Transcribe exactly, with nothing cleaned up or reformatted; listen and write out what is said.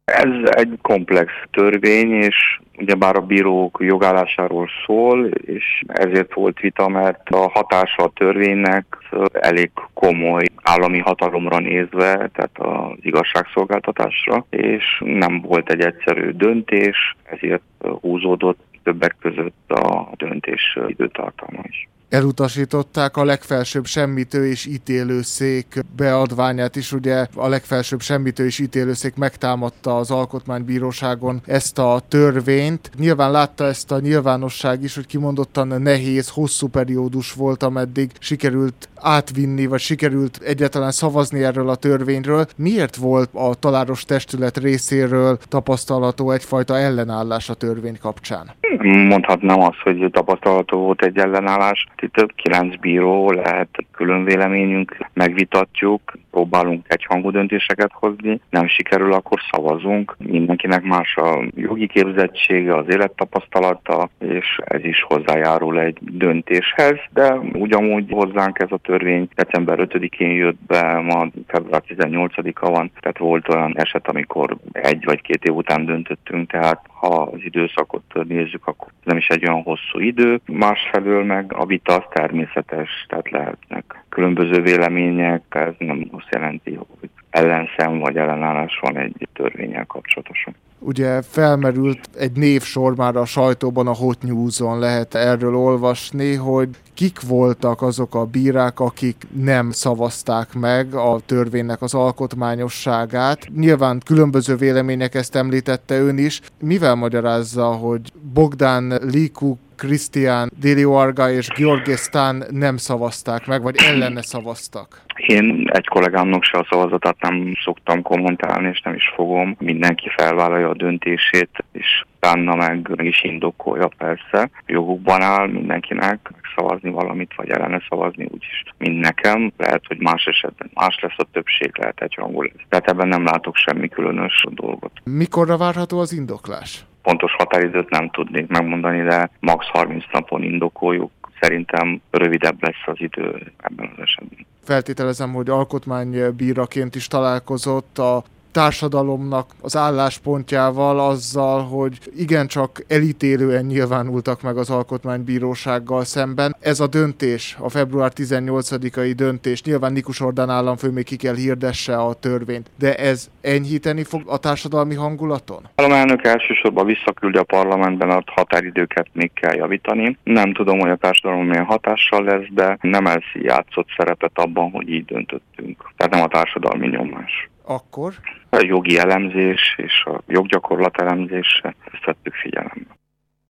Ez egy komplex törvény, és ugyebár a bírók jogállásáról szól, és ezért volt vita, mert a hatása a törvénynek elég komoly állami hatalomra nézve, tehát az igazságszolgáltatásra, és nem volt egy egyszerű döntés, ezért húzódott többek között a döntés időtartalma is. Elutasították a legfelsőbb semmitő és ítélőszék beadványát is. Ugye a legfelsőbb semmitő és ítélőszék megtámadta az Alkotmánybíróságon ezt a törvényt. Nyilván látta ezt a nyilvánosság is, hogy kimondottan nehéz, hosszú periódus volt, ameddig sikerült átvinni, vagy sikerült egyáltalán szavazni erről a törvényről. Miért volt a taláros testület részéről tapasztalható egyfajta ellenállás a törvény kapcsán? Mondhatnám azt, hogy tapasztalható volt egy ellenállás. Itt kilenc bíró, lehet külön véleményünk, megvitatjuk, próbálunk egyhangú döntéseket hozni, nem sikerül, akkor szavazunk. Mindenkinek más a jogi képzettsége, az élettapasztalata, és ez is hozzájárul egy döntéshez, de ugyanúgy hozzánk ez a törvény december ötödikén jött be, ma február tizennyolcadika van, tehát volt olyan eset, amikor egy vagy két év után döntöttünk, tehát ha az időszakot nézzük, akkor nem is egy olyan hosszú idő. Másfelől meg a vita az természetes, tehát lehetnek különböző vélemények, ez nem azt jelenti, hogy ellenszem vagy ellenállás van egy törvénnyel kapcsolatosan. Ugye felmerült egy névsor már a sajtóban, a Hot News-on lehet erről olvasni, hogy kik voltak azok a bírák, akik nem szavazták meg a törvénynek az alkotmányosságát. Nyilván különböző vélemények, ezt említette ön is. Mivel magyarázza, hogy Bogdan Liku, Krisztián Diliorga és Gheorghe Stan nem szavazták meg, vagy ellene szavaztak? Én egy kollégámnak se a szavazatát nem szoktam kommentálni, és nem is fogom. Mindenki felvállalja a döntését, és utána meg, meg is indokolja, persze. Jogukban áll mindenkinek szavazni valamit, vagy ellene szavazni, úgyis, mint nekem. Lehet, hogy más esetben más lesz a többség, lehet egyhangú lesz. Tehát ebben nem látok semmi különös dolgot. Mikorra várható az indoklás? Pontos határidőt nem tudnék megmondani, de max. harminc napon indokoljuk. Szerintem rövidebb lesz az idő ebben az esetben. Feltételezem, hogy alkotmánybíraként is találkozott a társadalomnak az álláspontjával, azzal, hogy igencsak elítélően nyilvánultak meg az Alkotmánybírósággal szemben. Ez a döntés, a február tizennyolcadikai döntés, nyilván Nikus Orbán államfő még ki kell hirdesse a törvényt, de ez enyhíteni fog a társadalmi hangulaton? A államelnök elsősorban visszaküldi a parlamentben, a határidőket még kell javítani. Nem tudom, hogy a társadalom milyen hatással lesz, de nem elszi játszott szerepet abban, hogy így döntöttünk. Tehát nem a társadalmi nyomás. Akkor? A jogi elemzés és a joggyakorlat elemzése, ezt vettük